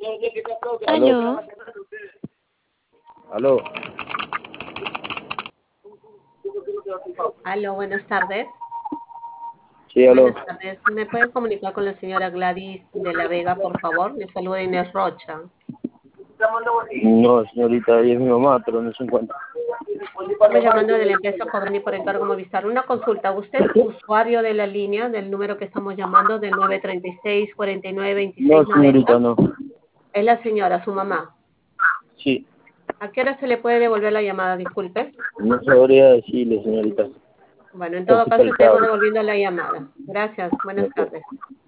Aló, Aló, aló. Aló, buenas tardes. Sí, aló. Buenas tardes. ¿Me puede comunicar con la señora Gladys de la Vega, por favor? Le saluda Inés Rocha. No, señorita, ella es mi mamá, pero no se encuentra. Estamos llamando de la empresa Cobrani por encargo Movistar. Una consulta. ¿Usted es usuario de la línea del número que estamos llamando, del 936 49 No, 26 señorita, 90? no. Es la señora, su mamá. Sí, ¿A qué hora se le puede devolver la llamada? Disculpe. no sabría decirle, señorita. Bueno, en todo Está caso el cable. estaremos devolviendo la llamada. Gracias. Buenas Ok. tardes.